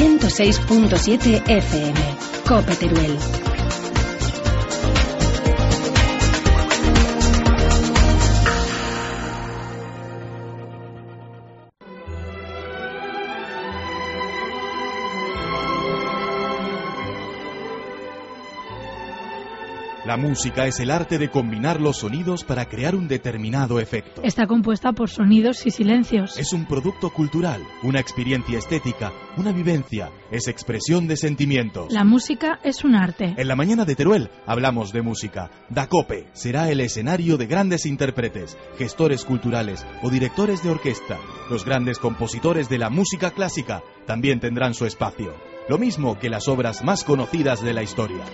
106.7 FM. COPE Teruel. La música es el arte de combinar los sonidos para crear un determinado efecto. Está compuesta por sonidos y silencios. Es un producto cultural, una experiencia estética, una vivencia, es expresión de sentimientos. La música es un arte. En la mañana de Teruel hablamos de música. DACOPE será el escenario de grandes intérpretes, gestores culturales o directores de orquesta. Los grandes compositores de la música clásica también tendrán su espacio. Lo mismo que las obras más conocidas de la historia.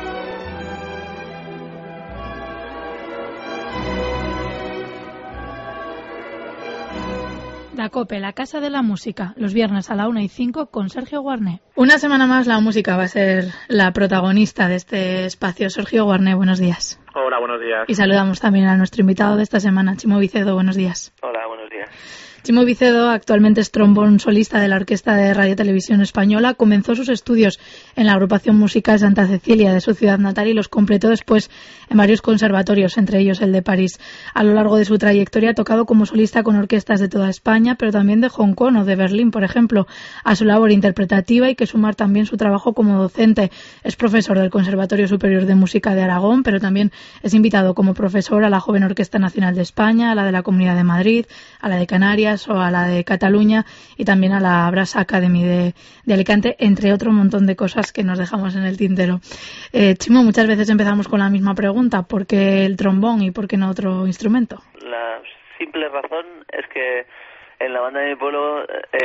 DACOPE, la Casa de la Música, los viernes a la 1:05 con Sergio Guarné. Una semana más la música va a ser la protagonista de este espacio. Sergio Guarné, buenos días. Hola, buenos días. Y saludamos también a nuestro invitado de esta semana, Chimo Vicedo, buenos días. Hola, buenos días. Chimo Vicedo actualmente es trombón solista de la Orquesta de Radio Televisión Española. Comenzó sus estudios en la agrupación musical Santa Cecilia de su ciudad natal y los completó después en varios conservatorios, entre ellos el de París. A lo largo de su trayectoria ha tocado como solista con orquestas de toda España, pero también de Hong Kong o de Berlín, por ejemplo. A su labor interpretativa hay que sumar también su trabajo como docente. Es profesor del Conservatorio Superior de Música de Aragón, pero también es invitado como profesor a la Joven Orquesta Nacional de España, a la de la Comunidad de Madrid, a la de Canarias o a la de Cataluña y también a la Brass Academy de Alicante, entre otro montón de cosas que nos dejamos en el tintero. Chimo, muchas veces empezamos con la misma pregunta: ¿por qué el trombón y por qué no otro instrumento? La simple razón es que en la banda de mi pueblo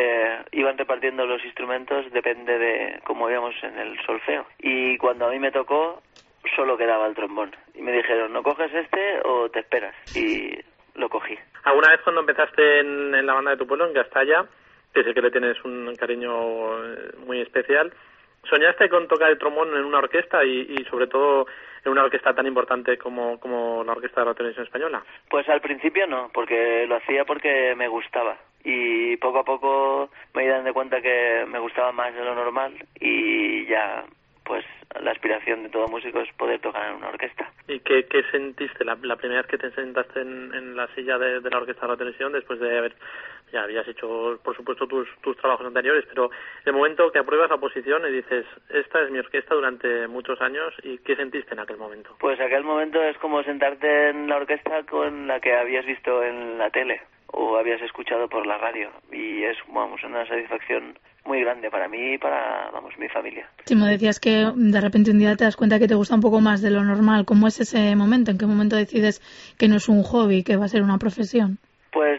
iban repartiendo los instrumentos, depende de cómo íbamos en el solfeo, y cuando a mí me tocó solo quedaba el trombón y me dijeron: ¿no coges este o te esperas? Y lo cogí. ¿Alguna vez cuando empezaste en la banda de tu pueblo, en Castalla, que sé que le tienes un cariño muy especial, soñaste con tocar el trombón en una orquesta y sobre todo en una orquesta tan importante como la Orquesta de la Televisión Española? Pues al principio no, porque lo hacía porque me gustaba. Y poco a poco me di dando cuenta que me gustaba más de lo normal y ya, pues la aspiración de todo músico es poder tocar en una orquesta. ¿Y qué sentiste la primera vez que te sentaste en la silla de la Orquesta de la Televisión, después de haber, ya habías hecho por supuesto tus trabajos anteriores, pero el momento que apruebas la posición y dices: esta es mi orquesta durante muchos años? ¿Y qué sentiste en aquel momento? Pues aquel momento es como sentarte en la orquesta con la que habías visto en la tele o habías escuchado por la radio, y es, vamos, una satisfacción muy grande para mí y para, mi familia. Chimo, decías que de repente un día te das cuenta que te gusta un poco más de lo normal. ¿Cómo es ese momento? ¿En qué momento decides que no es un hobby, que va a ser una profesión? Pues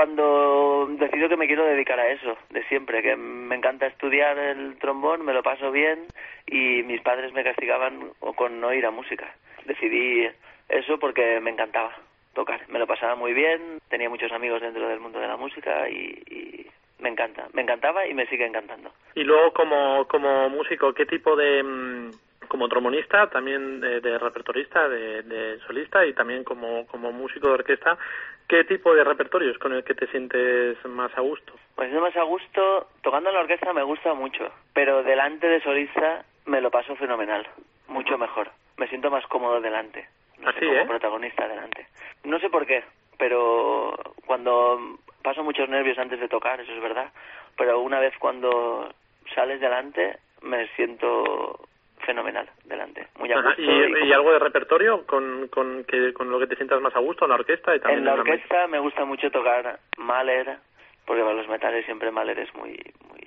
cuando decido que me quiero dedicar a eso, de siempre, que me encanta estudiar el trombón, me lo paso bien y mis padres me castigaban con no ir a música. Decidí eso porque me encantaba tocar, me lo pasaba muy bien, tenía muchos amigos dentro del mundo de la música y me encantaba y me sigue encantando. Y luego como músico, ¿qué tipo de, como trombonista, también de repertorista, de solista y también como músico de orquesta, qué tipo de repertorio es con el que te sientes más a gusto? Pues más a gusto, tocando en la orquesta me gusta mucho, pero delante de solista me lo paso fenomenal, mucho mejor, me siento más cómodo delante, como protagonista delante. No sé por qué, pero cuando paso muchos nervios antes de tocar, eso es verdad, pero una vez cuando sales delante me siento fenomenal delante, muy a gusto. ¿Y algo de repertorio con lo que te sientas más a gusto en la orquesta? Y también en la orquesta me gusta mucho tocar Mahler, porque para los metales siempre Mahler es muy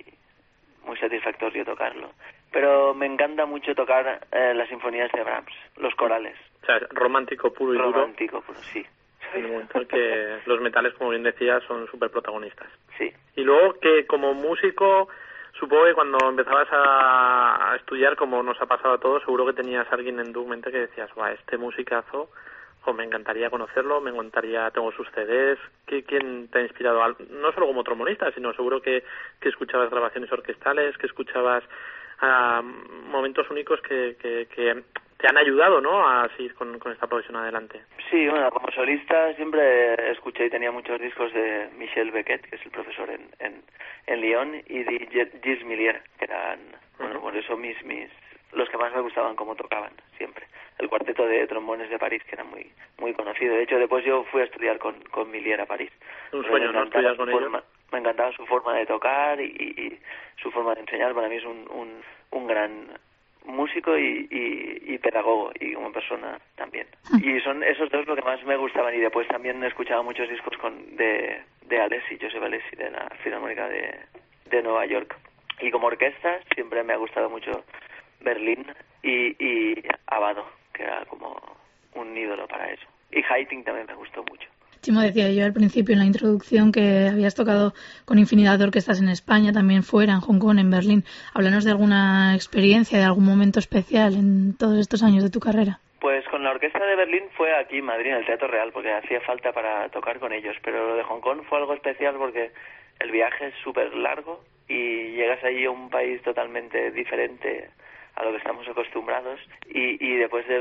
satisfactorio tocarlo. Pero me encanta mucho tocar las sinfonías de Brahms, los corales. O sea, romántico puro y duro. Romántico puro, sí. En el momento en que los metales, como bien decías, son súper protagonistas. Sí. Y luego que como músico, supongo que cuando empezabas a estudiar, como nos ha pasado a todos, seguro que tenías a alguien en tu mente que decías: este musicazo, me encantaría conocerlo, tengo sus CDs. ¿Quién te ha inspirado? No solo como trombonista, sino seguro que escuchabas grabaciones orquestales, que escuchabas momentos únicos que te han ayudado, ¿no?, a seguir con esta profesión adelante. Sí, bueno, como solista siempre escuché y tenía muchos discos de Michel Bequet, que es el profesor en Lyon, y de Gilles Millier, que eran, bueno, por eso los que más me gustaban cómo tocaban siempre. El cuarteto de trombones de París, que era muy muy conocido. De hecho, después yo fui a estudiar con Millier a París. Un sueño, ¿no?, estudiar con ellos. Me encantaba su forma de tocar y su forma de enseñar. Para mí es un gran músico y pedagogo, y como persona también. Y son esos dos lo que más me gustaban. Y después también escuchaba muchos discos de Alessi, Joseph Alessi, de la Filarmónica de Nueva York. Y como orquesta siempre me ha gustado mucho Berlín y Abbado, que era como un ídolo para eso. Y Haydn también me gustó mucho. Chimo, decía yo al principio en la introducción que habías tocado con infinidad de orquestas en España, también fuera, en Hong Kong, en Berlín. Háblanos de alguna experiencia, de algún momento especial en todos estos años de tu carrera. Pues con la orquesta de Berlín fue aquí en Madrid, en el Teatro Real, porque hacía falta para tocar con ellos. Pero lo de Hong Kong fue algo especial porque el viaje es súper largo y llegas allí a un país totalmente diferente a lo que estamos acostumbrados, y después de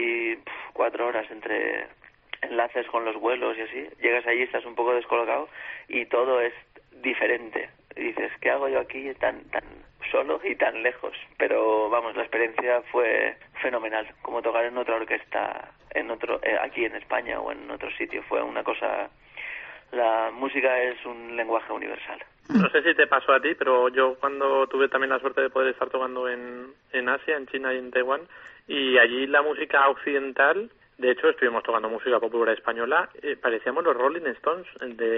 24 horas entre enlaces con los vuelos y así, llegas allí, estás un poco descolocado y todo es diferente. Y dices, ¿qué hago yo aquí tan solo y tan lejos? Pero vamos, la experiencia fue fenomenal, como tocar en otra orquesta, aquí en España o en otro sitio. Fue una cosa... La música es un lenguaje universal. No sé si te pasó a ti, pero yo cuando tuve también la suerte de poder estar tocando en Asia, en China y en Taiwán, y allí la música occidental, de hecho estuvimos tocando música popular española, parecíamos los Rolling Stones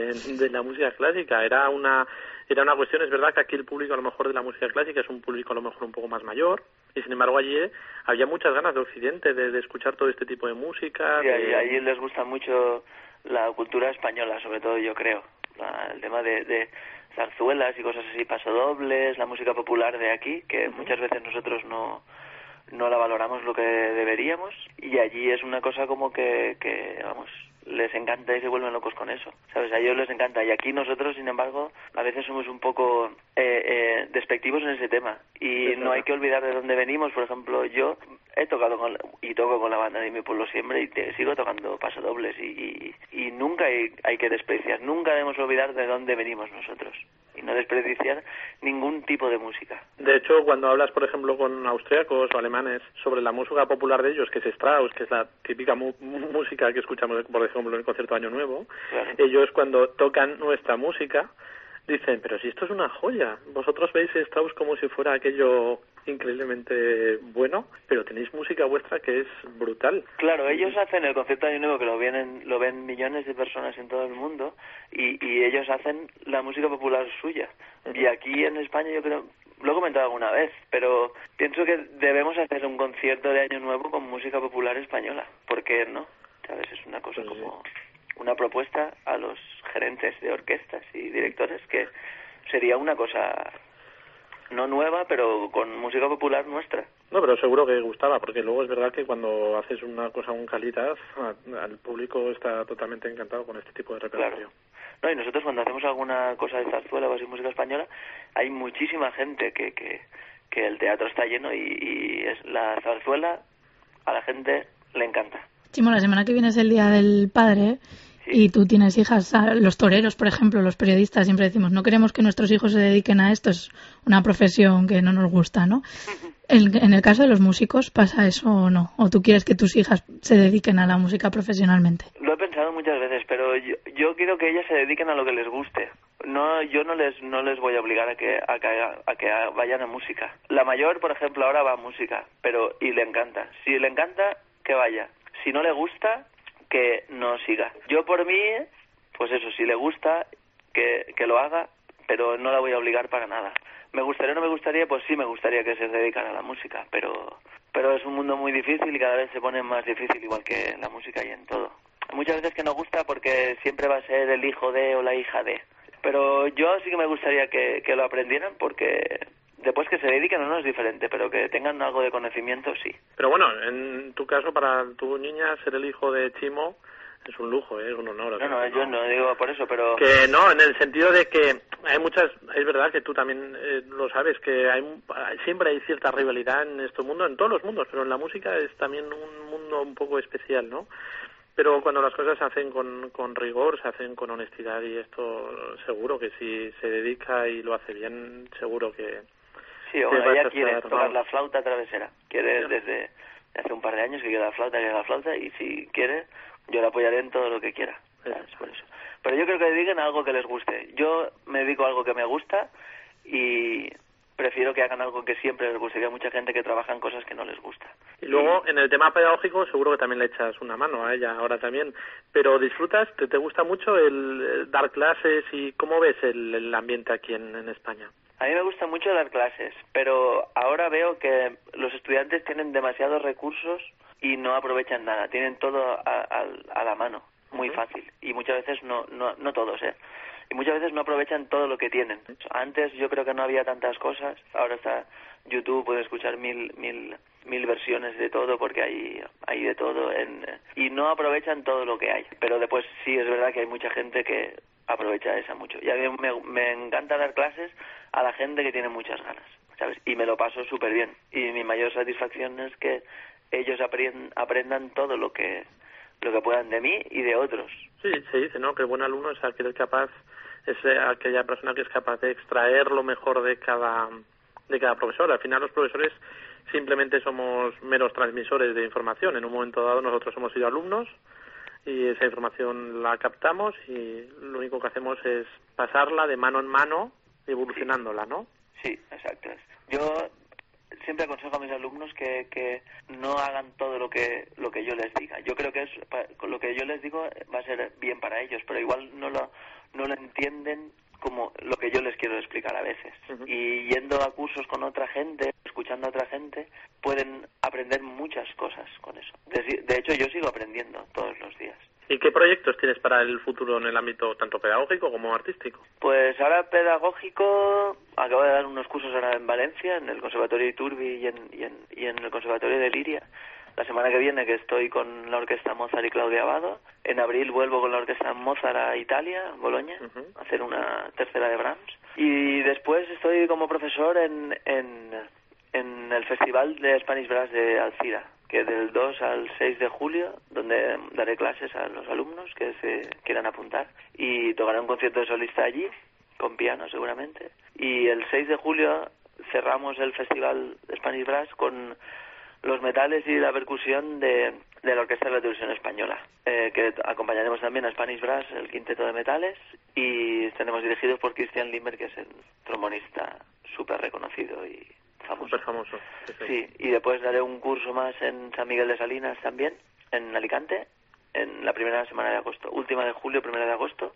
de la música clásica. Era una cuestión, es verdad que aquí el público a lo mejor de la música clásica es un público a lo mejor un poco más mayor, y sin embargo allí había muchas ganas de Occidente de escuchar todo este tipo de música. Sí, allí les gusta mucho la cultura española, sobre todo, yo creo. El tema de zarzuelas y cosas así, pasodobles, la música popular de aquí, que muchas veces nosotros no la valoramos lo que deberíamos, y allí es una cosa como que vamos, les encanta y se vuelven locos con eso, ¿sabes? A ellos les encanta, y aquí nosotros, sin embargo, a veces somos un poco despectivos en ese tema, y no hay que olvidar de dónde venimos. Por ejemplo, yo he tocado y toco con la banda de mi pueblo siempre, y sigo tocando pasodobles, y nunca hay que despreciar, nunca debemos olvidar de dónde venimos nosotros, y no despreciar ningún tipo de música. De hecho, cuando hablas, por ejemplo, con austríacos o alemanes sobre la música popular de ellos, que es Strauss, que es la típica música que escuchamos, por ejemplo, en el concierto de Año Nuevo, claro, ellos cuando tocan nuestra música dicen, pero si esto es una joya, vosotros veis Strauss como si fuera aquello increíblemente bueno, pero tenéis música vuestra que es brutal. Claro, ellos hacen el concierto de Año Nuevo, que lo ven millones de personas en todo el mundo, y ellos hacen la música popular suya. Y aquí en España, yo creo, lo he comentado alguna vez, pero pienso que debemos hacer un concierto de Año Nuevo con música popular española. ¿Por qué no? ¿Sabes? Es una cosa como una propuesta a los gerentes de orquestas y directores, que sería una cosa no nueva, pero con música popular nuestra. No, pero seguro que gustaba, porque luego es verdad que cuando haces una cosa con calidad, al público está totalmente encantado con este tipo de repertorio. Claro. No, y nosotros cuando hacemos alguna cosa de zarzuela o así, música española, hay muchísima gente que el teatro está lleno, y es la zarzuela a la gente le encanta. Chimo, la semana que viene es el Día del Padre. Sí. Y tú tienes hijas, los toreros, por ejemplo, los periodistas, siempre decimos, no queremos que nuestros hijos se dediquen a esto, es una profesión que no nos gusta, ¿no? En el caso de los músicos, ¿pasa eso o no? ¿O tú quieres que tus hijas se dediquen a la música profesionalmente? Lo he pensado muchas veces, pero yo quiero que ellas se dediquen a lo que les guste. No, yo no les voy a obligar a que vayan a música. La mayor, por ejemplo, ahora va a música, y le encanta. Si le encanta, que vaya. Si no le gusta, que no siga. Yo por mí, pues eso, si le gusta, que lo haga, pero no la voy a obligar para nada. ¿Me gustaría o no me gustaría? Pues sí me gustaría que se dedicara a la música, pero es un mundo muy difícil y cada vez se pone más difícil, igual que en la música y en todo. Muchas veces que no gusta porque siempre va a ser el hijo de o la hija de. Pero yo sí que me gustaría que lo aprendieran, porque después que se dediquen o no es diferente, pero que tengan algo de conocimiento, sí. Pero bueno, en tu caso, para tu niña, ser el hijo de Chimo es un lujo, es un honor. No, yo no digo por eso, pero... Que no, en el sentido de que hay muchas... Es verdad que tú también lo sabes, que siempre hay cierta rivalidad en este mundo, en todos los mundos, pero en la música es también un mundo un poco especial, ¿no? Pero cuando las cosas se hacen con rigor, se hacen con honestidad, y esto seguro que si se dedica y lo hace bien, seguro que... Sí, bueno, ella quiere tocar la flauta travesera. Quiere desde hace un par de años que quiere la flauta, y si quiere, yo la apoyaré en todo lo que quiera. ¿Sabes? Por eso. Pero yo creo que dediquen algo que les guste. Yo me dedico a algo que me gusta y prefiero que hagan algo que siempre les guste, que hay mucha gente que trabaja en cosas que no les gusta. Y luego, en el tema pedagógico, seguro que también le echas una mano a ella ahora también, pero disfrutas, te gusta mucho el dar clases, y ¿cómo ves el ambiente aquí en España? A mí me gusta mucho dar clases, pero ahora veo que los estudiantes tienen demasiados recursos y no aprovechan nada, tienen todo a la mano, muy fácil, y muchas veces no todos, y muchas veces no aprovechan todo lo que tienen. Antes yo creo que no había tantas cosas, ahora está YouTube, puedes escuchar mil versiones de todo, porque hay de todo, y no aprovechan todo lo que hay. Pero después sí es verdad que hay mucha gente que aprovecha esa mucho. Y a mí me encanta dar clases a la gente que tiene muchas ganas, ¿sabes? Y me lo paso súper bien. Y mi mayor satisfacción es que ellos aprendan todo lo que puedan de mí y de otros. Sí, se dice, ¿no? Que el buen alumno es aquella persona que es capaz de extraer lo mejor de cada profesor. Al final los profesores simplemente somos meros transmisores de información. En un momento dado nosotros hemos sido alumnos y esa información la captamos, y lo único que hacemos es pasarla de mano en mano, evolucionándola, ¿no? Sí, exacto. Yo siempre aconsejo a mis alumnos que no hagan todo lo que yo les diga. Yo creo que lo que yo les digo va a ser bien para ellos, pero igual no lo entienden como lo que yo les quiero explicar a veces. Y yendo a cursos con otra gente, escuchando a otra gente, pueden aprender muchas cosas con eso. De hecho, yo sigo aprendiendo todos los días. ¿Y qué proyectos tienes para el futuro en el ámbito tanto pedagógico como artístico? Pues ahora pedagógico, acabo de dar unos cursos ahora en Valencia, en el Conservatorio de Iturbi y en el Conservatorio de Liria. La semana que viene, que estoy con la Orquesta Mozart y Claudia Abbado. En abril vuelvo con la Orquesta Mozart a Italia, Boloña, a hacer una tercera de Brahms. Y después estoy como profesor en el Festival de Spanish Brass de Alcira, que del 2 al 6 de julio, donde daré clases a los alumnos que se quieran apuntar. Y tocaré un concierto de solista allí, con piano seguramente. Y el 6 de julio cerramos el Festival de Spanish Brass con los metales y la percusión de la Orquesta de la Televisión Española, que acompañaremos también a Spanish Brass, el quinteto de metales, y estaremos dirigidos por Christian Limber, que es el trombonista súper reconocido y famoso. Súper famoso. Sí, y después daré un curso más en San Miguel de Salinas también, en Alicante, en la primera semana de agosto, última de julio, primera de agosto,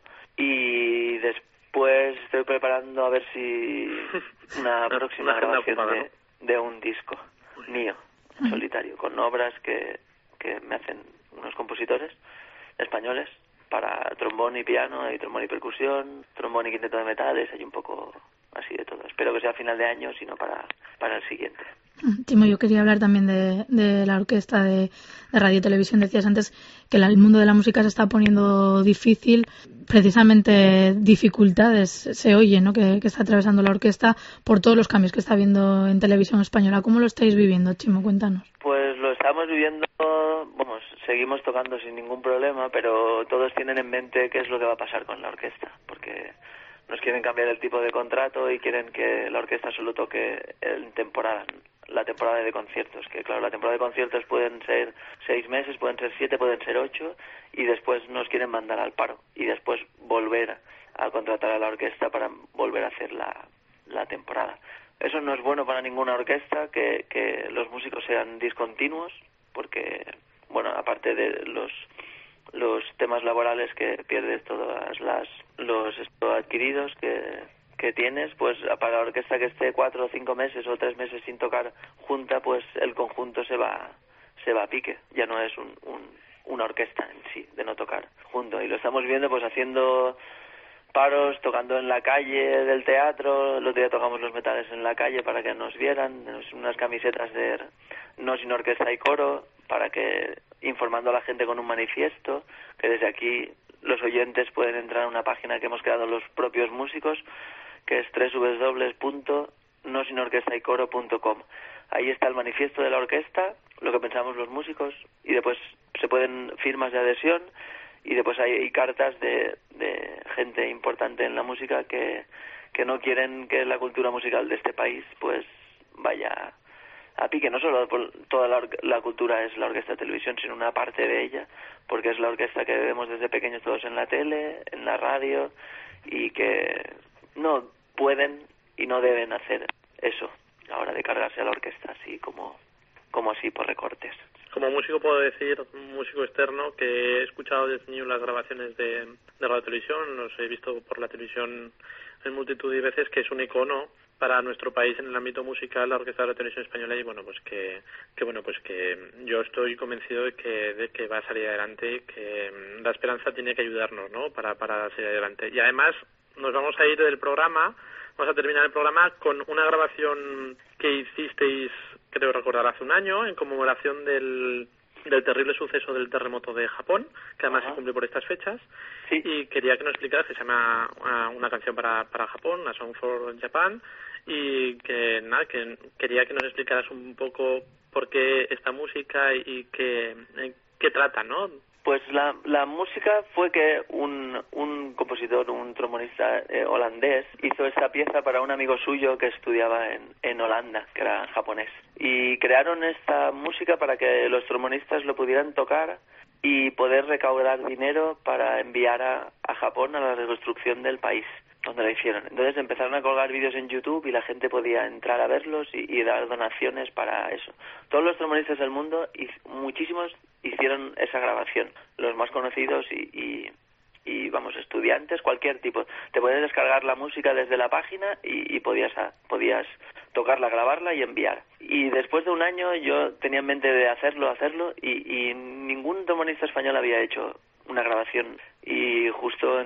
y después estoy preparando a ver si una próxima grabación de un disco mío, solitario, con obras que me hacen unos compositores españoles para trombón y piano, y trombón y percusión, trombón y quinteto de metales, hay un poco así de todo. Espero que sea a final de año, sino para el siguiente. Timo, yo quería hablar también de la orquesta de radio y televisión. Decías antes que el mundo de la música se está poniendo difícil. Precisamente dificultades se oye, ¿no?, que está atravesando la orquesta por todos los cambios que está habiendo en televisión española. ¿Cómo lo estáis viviendo, Chimo? Cuéntanos. Pues lo estamos viviendo, seguimos tocando sin ningún problema, pero todos tienen en mente qué es lo que va a pasar con la orquesta, porque nos quieren cambiar el tipo de contrato y quieren que la orquesta solo toque en temporada, la temporada de conciertos, que claro, la temporada de conciertos pueden ser 6 meses, pueden ser 7, pueden ser 8, y después nos quieren mandar al paro y después volver a contratar a la orquesta para volver a hacer la temporada. Eso no es bueno para ninguna orquesta, que los músicos sean discontinuos, porque, aparte de los temas laborales que pierdes todas los adquiridos que tienes, pues para la orquesta que esté 4 o 5 meses o 3 meses sin tocar junta, pues el conjunto se va a pique. Ya no es una orquesta en sí, de no tocar junto. Y lo estamos viendo pues haciendo paros, tocando en la calle del teatro. El otro día tocamos los metales en la calle para que nos vieran, unas camisetas de no sin orquesta y coro, para que, informando a la gente con un manifiesto, que desde aquí los oyentes pueden entrar a una página que hemos creado los propios músicos, que es www.nosinorquestaycoro.com. Ahí está el manifiesto de la orquesta, lo que pensamos los músicos, y después se pueden firmas de adhesión, y después hay cartas de gente importante en la música que no quieren que la cultura musical de este país pues vaya a pique. No solo toda la cultura es la orquesta de televisión, sino una parte de ella, porque es la orquesta que vemos desde pequeños todos en la tele, en la radio, y que no pueden y no deben hacer eso a la hora de cargarse a la orquesta así como así por recortes. Como músico puedo decir, músico externo, que he escuchado desde niño las grabaciones de radio televisión, los he visto por la televisión en multitud de veces, que es un icono para nuestro país en el ámbito musical, la Orquesta de la Televisión Española, y bueno, pues que yo estoy convencido de que va a salir adelante, y que la esperanza tiene que ayudarnos, ¿no?, para salir adelante. Y además nos vamos a ir del programa, vamos a terminar el programa con una grabación que hicisteis, creo recordar, hace un año, en conmemoración del terrible suceso del terremoto de Japón, que además se cumple por estas fechas. Sí. Y quería que nos explicaras, que se llama una canción para Japón, A Song for Japan, y que quería que nos explicaras un poco por qué esta música y qué trata, ¿no? Pues la música fue que un compositor, un trombonista holandés, hizo esta pieza para un amigo suyo que estudiaba en Holanda, que era japonés. Y crearon esta música para que los trombonistas lo pudieran tocar y poder recaudar dinero para enviar a Japón a la reconstrucción del país donde la hicieron. Entonces empezaron a colgar vídeos en YouTube y la gente podía entrar a verlos y dar donaciones para eso. Todos los trombonistas del mundo, muchísimos, hicieron esa grabación. Los más conocidos y vamos, estudiantes, cualquier tipo. Te podías descargar la música desde la página y podías tocarla, grabarla y enviar. Y después de un año yo tenía en mente de hacerlo y ningún trombonista español había hecho una grabación. Y justo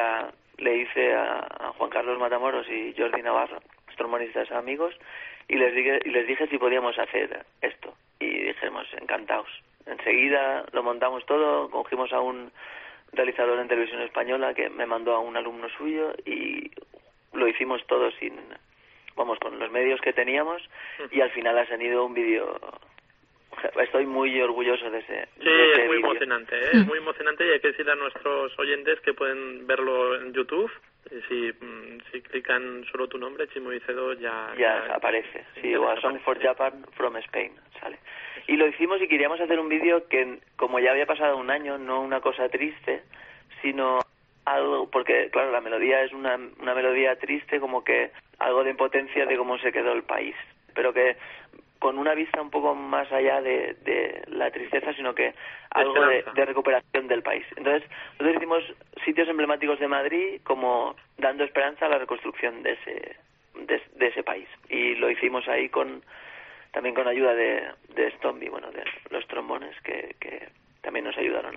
le hice a Juan Carlos Matamoros y Jordi Navarro, los trombonistas amigos, y les dije si podíamos hacer esto. Y dijimos, encantados. Enseguida lo montamos todo, cogimos a un realizador en televisión española que me mandó a un alumno suyo y lo hicimos todo con los medios que teníamos, y al final ha salido un vídeo. Estoy muy orgulloso de ese es muy vídeo. Emocionante, ¿eh? Es muy emocionante, y hay que decirle a nuestros oyentes que pueden verlo en YouTube. Si clican solo tu nombre, Chimo Vicedo, ya aparece. Sí, o A Song for Japan from Spain sale. Y lo hicimos y queríamos hacer un vídeo que, como ya había pasado un año, no una cosa triste, sino algo, porque claro, la melodía es una melodía triste, como que algo de impotencia de cómo se quedó el país, pero que con una vista un poco más allá de la tristeza, sino que algo de recuperación del país. Entonces, nosotros hicimos sitios emblemáticos de Madrid como dando esperanza a la reconstrucción de ese país. Y lo hicimos ahí también con ayuda de Stomby, de los trombones que también nos ayudaron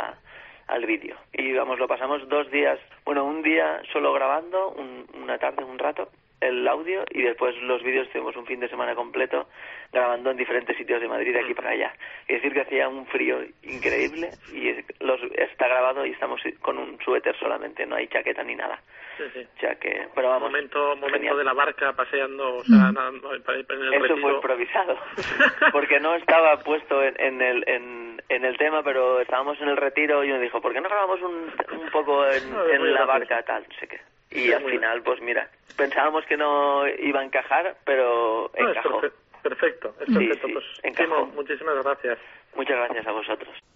al vídeo. Y lo pasamos 2 días, un día solo grabando, una tarde, un rato, el audio, y después los vídeos tuvimos un fin de semana completo grabando en diferentes sitios de Madrid, de aquí para allá. Es decir, que hacía un frío increíble y está grabado y estamos con un suéter solamente, no hay chaqueta ni nada. Sí. O sea que, pero vamos, momento de la barca paseando, o sea, en el eso retiro. Fue improvisado, porque no estaba puesto en el tema, pero estábamos en el retiro y uno dijo, ¿por qué no grabamos un poco en la barca, tal, no sé qué? Y al final, pues mira, pensábamos que no iba a encajar, pero encajó. Perfecto. Sí, Pues, encajó. Chimo, muchísimas gracias. Muchas gracias a vosotros.